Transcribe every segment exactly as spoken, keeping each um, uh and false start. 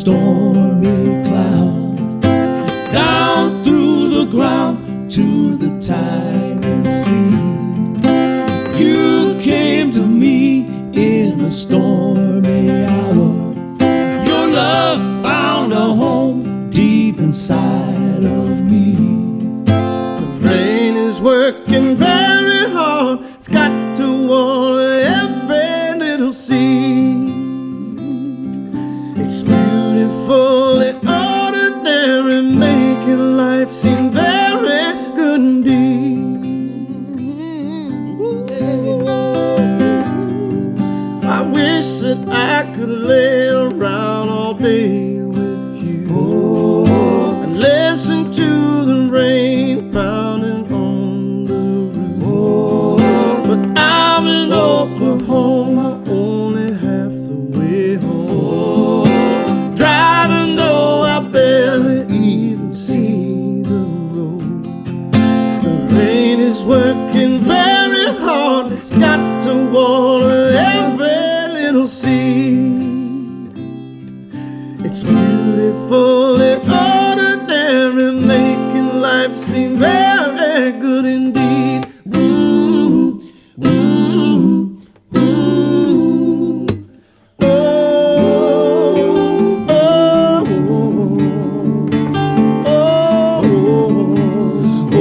stormy cloud, down through the ground to the tiny seed. You came to me in a stormy hour. Your love found a home deep inside of me. The rain is working very hard. It's got to water every little seed. It's beautifully ordinary, making life seem very good indeed. I wish that I could lay around all day with you and listen to the rain pounding on the roof. But I'm in Oklahoma, only half the way home, driving though I barely even see the road. The rain is working very hard. It's got to water every little seed. It's beautifully ordinary, making life seem very good indeed. Ooh, ooh, ooh. Oh, oh, oh, oh,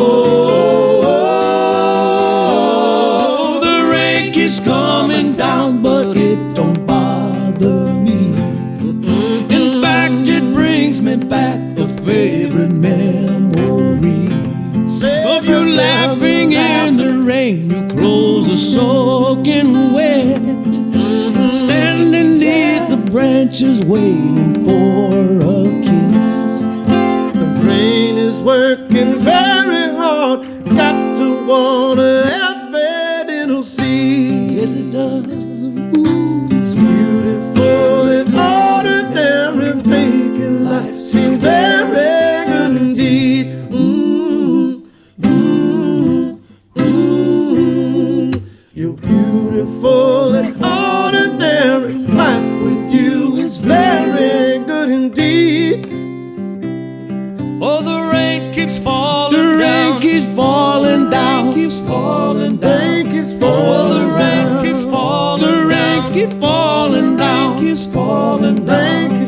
Oh, the rain keeps coming down, but it don't bother me. In fact, it brings me back a favorite memory of you laughing in the rain. Your clothes are soaking wet, standing neath the branches waiting for a kiss. the rain is working very hard. It's got to water every little seed. Yes, it does. It's beautiful and ordinary, making life seem very good indeed. Mm, mm, mm. You're beautiful and ordinary. Life with you is very good indeed. Oh, the rain keeps falling down. The rain keeps falling down. Keeps falling down. Rain keeps Oh, the falling rain down. keeps falling. The rain keeps falling down. Keeps falling down. Rain